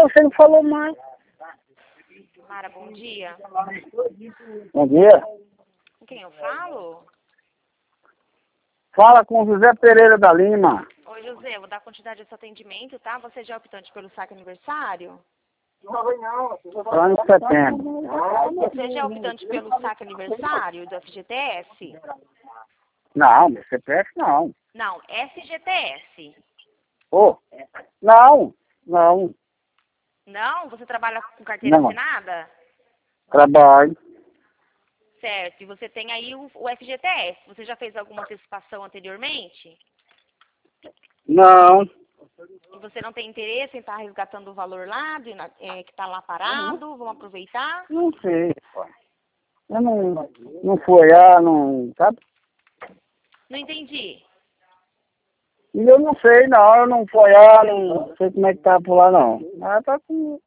você não falou mais. Mara, bom dia. Bom dia. Com quem eu falo? Fala com o José Pereira da Lima. Oi, José, eu vou dar continuidade a esse atendimento, tá? Você já é optante pelo saque aniversário? Lá em setembro. Você já é optante pelo saque aniversário do FGTS? Não, meu CPF não. Não, FGTS. Ô, não, não, Não? Você trabalha com carteira não. assinada? Trabalho. Certo. E você tem aí o FGTS. Você já fez alguma antecipação anteriormente? Não, E você não tem interesse em estar resgatando o valor lá, que está lá parado? Vamos aproveitar? não sei, pô. Eu não fui lá, não, sabe? Não entendi. E eu não sei, não, eu não fui lá, não sei como é que tá por lá, não. Mas tá com